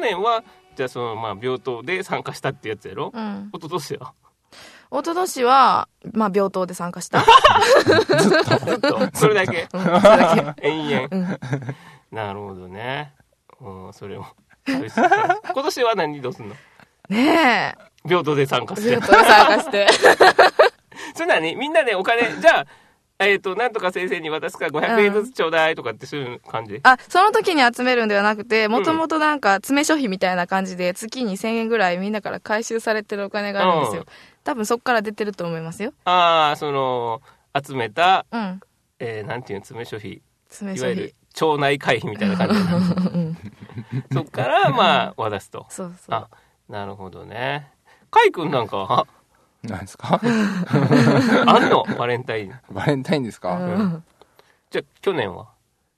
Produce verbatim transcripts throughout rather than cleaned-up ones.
年はじゃあそのまあ病棟で参加したってやつやろ、 うん、 一昨年は一昨年はまあ病棟で参加したずっとずっとそれだけ、 うん、それだけ延々、うん、なるほどね、うん、それを今年は何どうすんのねえ、病棟で参加して病棟で参加してそれ何みんなでお金じゃあえっ、ー、となんとか先生に渡すからごひゃくえんずつちょうだいとかってそういう感じ、うん、 あ、その時に集めるんではなくて、もともとなんか詰め所費みたいな感じで月にせんえんぐらいみんなから回収されてるお金があるんですよ、うん、多分そっから出てると思いますよ。 ああ、その集めた、 うん、 えー、なんていうの詰め所費、 詰め所費、いわゆる町内会費みたいな感じで、うん、そっからまあ渡すと。 そうそう、 あ、なるほどね。カイ君なんかなんですかあんのバレンタイン。 バレンタインですか、うん、 じゃあ去年は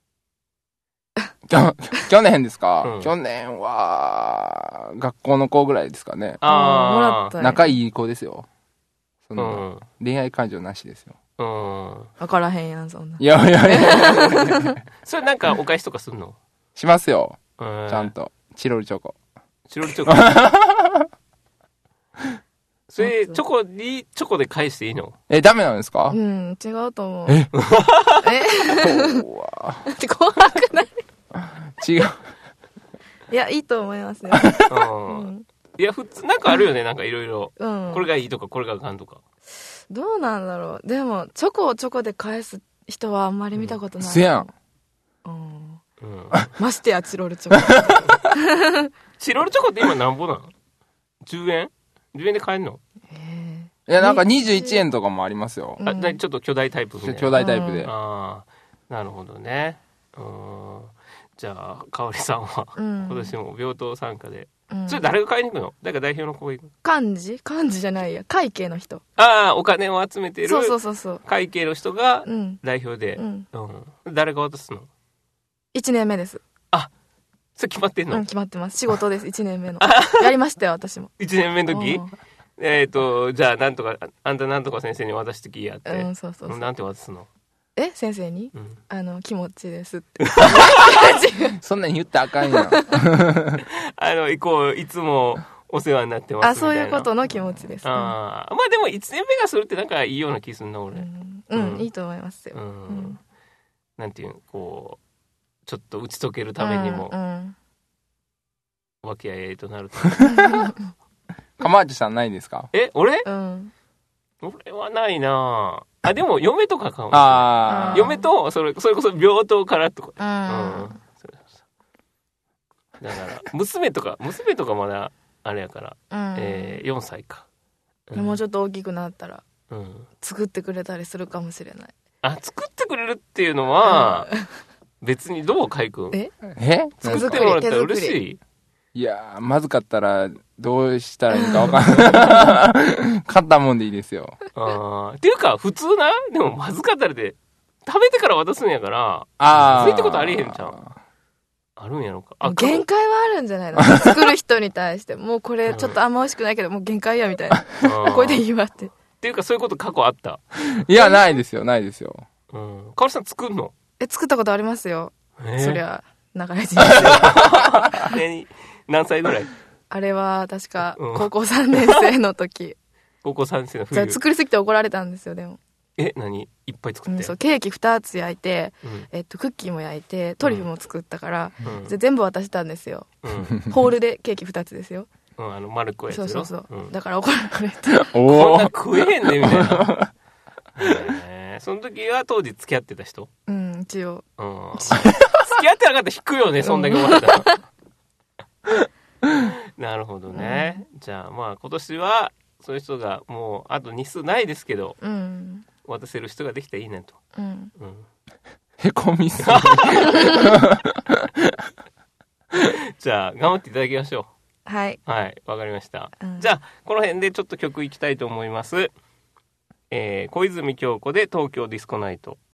去年ですか、うん、去年は学校の子ぐらいですかね。 ああ、もらった仲いい子ですよ。その、うん、恋愛感情なしですよ。 うん、 分からへんやんそんな。 いやいやいやそれなんかお返しとかすんの？ しますよ、ちゃんとチロルチョコ。 チロルチョコそれチョコにチョコで返していいの？ え、ダメなんですか？ うん、違うと思う。 ええ怖くない？ 違う。 いや、いいと思いますよ、 うん、いや普通なんかあるよね、なんかいろいろこれがいいとかこれがあかんとか。 どうなんだろう。でもチョコをチョコで返す人はあんまり見たことない。 せやん、 うん、うん、ましてやチロルチョコチロルチョコって今なんぼなの？じゅうえんじゅうえんで買えんの？ えー、いやなんかにじゅういちえんとかもありますよ、 うん、あ、ちょっと巨大タイプみたいな。 巨大タイプで、うん、 ああ、なるほどね。うん、じゃあ香織さんは、うん、今年も病棟参加で、うん、それ誰が買いに行くの？誰か代表の子が行くの？幹事幹事じゃないや、会計の人。 ああ、お金を集めてるそうそうそうそう会計の人が代表で、うんうん、誰が渡すの？ いちねんめです。 あ、それ決まってんの？ うん、決まってます。仕事です。いちねんめのやりましたよ私も。 いちねんめの時えっ、ー、とじゃあなんとかあんたなんとか先生に渡してきやって、うん、そうそうそう、なんて渡すの？ え、先生に、うん、あの気持ちですってそんなに言ったらあかんやんあのこういつもお世話になってますみたいな。あ、 そういうことの気持ちです。 あ、うん、まあでもいちねんめがするってなんかいいような気するな俺。うん、 うんうん、いいと思いますよ、うんうん、なんていうこうちょっと打ち解けるためにも、うんうん、和気あいあいとなると釜内さんないですか？ え、俺、 うん、 俺はないなあ。でも嫁とかかもしれない。嫁とそれ、それこそ病棟からとか、うんうん、だから娘とか娘とかまだあれやから、うん、えー、よんさいか、 うん、もうちょっと大きくなったら、うん、作ってくれたりするかもしれない。 あ、作ってくれるっていうのは、うん、別にどう？かいくん、 ええ作ってもらったら嬉しい？ いやまずかったらどうしたらいいか分かんない買ったもんでいいですよ。 あっていうか普通な、でもまずかったらで食べてから渡すんやから、あそういったことありへんじゃん。あるんやろか。あ、 限界はあるんじゃないの作る人に対してもうこれちょっとあんま美味しくないけどもう限界やみたいなこれでいいわってっていうかそういうこと過去あった？ いやないですよないですよ。 うん、かおりさん作るの？ え、作ったことありますよ、えー、そりゃ長い人生何歳ぐらい？ あれは確か高校さんねん生の時、うん、 高校さんねん生の冬。 作りすぎて怒られたんですよ。でもえ、何いっぱい作って、 うん、そうケーキふたつ焼いて、うん、えっと、クッキーも焼いてトリュフも作ったから、うん、全部渡したんですよ、うん、ホールでケーキふたつですよ、 うん、あの丸っこいやつよ。 そうそうそう、うん、だから怒られてこんな食えへんねみたいなえー、その時は当時付き合ってた人？うん一応、 うん、付き合ってなかったら引くよねそんだけもらったらなるほどね、うん、じゃあまあ今年はそういう人がもうあと日数ないですけど、うん、渡せる人ができたらいいねと、うんうん、 へこみすぎじゃあ頑張っていただきましょう。はいはいわかりました、うん、じゃあこの辺でちょっと曲いきたいと思います。えー、小泉京子で東京ディスコナイト。